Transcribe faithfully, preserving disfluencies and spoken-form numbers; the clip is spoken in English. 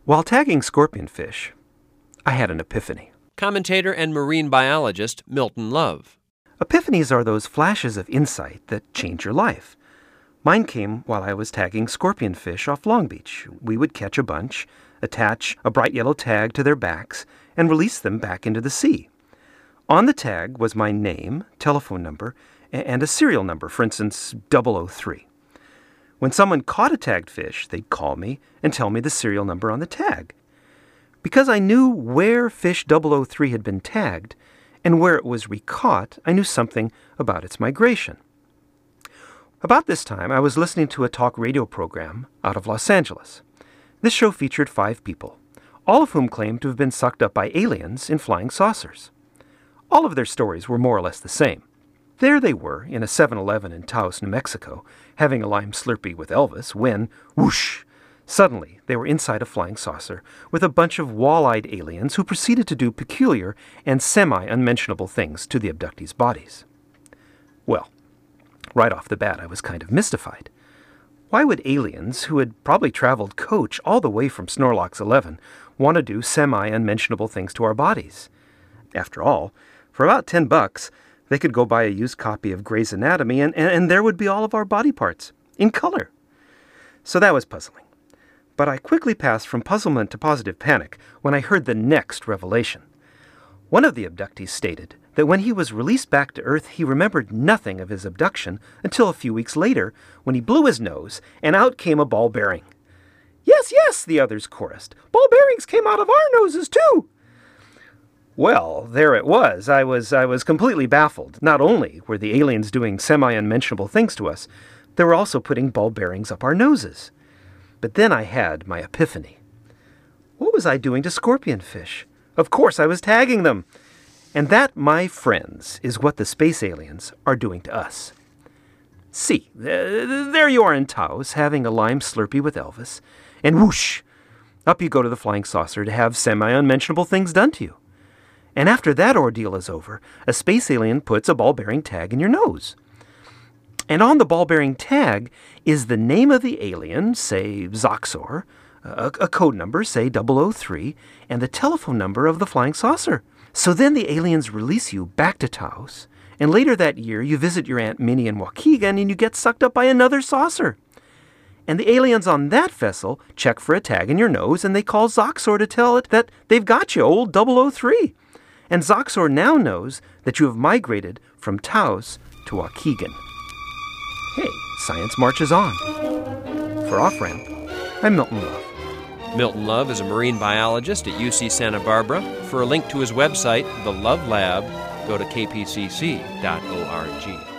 While tagging scorpionfish, I had an epiphany. Commentator and marine biologist Milton Love. Epiphanies are those flashes of insight that change your life. Mine came while I was tagging scorpionfish off Long Beach. We would catch a bunch, attach a bright yellow tag to their backs, and release them back into the sea. On the tag was my name, telephone number, and a serial number, for instance, double oh three. When someone caught a tagged fish, they'd call me and tell me the serial number on the tag. Because I knew where fish double oh three had been tagged and where it was recaught, I knew something about its migration. About this time, I was listening to a talk radio program out of Los Angeles. This show featured five people, all of whom claimed to have been sucked up by aliens in flying saucers. All of their stories were more or less the same. There they were in a seven eleven in Taos, New Mexico, having a lime Slurpee with Elvis, when, whoosh, suddenly they were inside a flying saucer with a bunch of wall-eyed aliens who proceeded to do peculiar and semi-unmentionable things to the abductees' bodies. Well, right off the bat I was kind of mystified. Why would aliens, who had probably traveled coach all the way from Snorlax eleven, want to do semi-unmentionable things to our bodies? After all, for about ten bucks, they could go buy a used copy of Grey's Anatomy, and, and, and there would be all of our body parts, in color. So that was puzzling. But I quickly passed from puzzlement to positive panic when I heard the next revelation. One of the abductees stated that when he was released back to Earth, he remembered nothing of his abduction until a few weeks later, when he blew his nose, and out came a ball bearing. "Yes, yes," the others chorused. "Ball bearings came out of our noses, too." Well, there it was. I was I was completely baffled. Not only were the aliens doing semi-unmentionable things to us, they were also putting ball bearings up our noses. But then I had my epiphany. What was I doing to scorpionfish? Of course I was tagging them. And that, my friends, is what the space aliens are doing to us. See, there you are in Taos, having a lime Slurpee with Elvis, and whoosh, up you go to the flying saucer to have semi-unmentionable things done to you. And after that ordeal is over, a space alien puts a ball-bearing tag in your nose. And on the ball-bearing tag is the name of the alien, say Zoxor, a, a code number, say double oh three, and the telephone number of the flying saucer. So then the aliens release you back to Taos, and later that year you visit your Aunt Minnie in Waukegan and you get sucked up by another saucer. And the aliens on that vessel check for a tag in your nose, and they call Zoxor to tell it that they've got you, old double oh three. And Zoxor now knows that you have migrated from Taos to Waukegan. Hey, science marches on. For Off Ramp, I'm Milton Love. Milton Love is a marine biologist at U C Santa Barbara. For a link to his website, The Love Lab, go to k p c c dot org.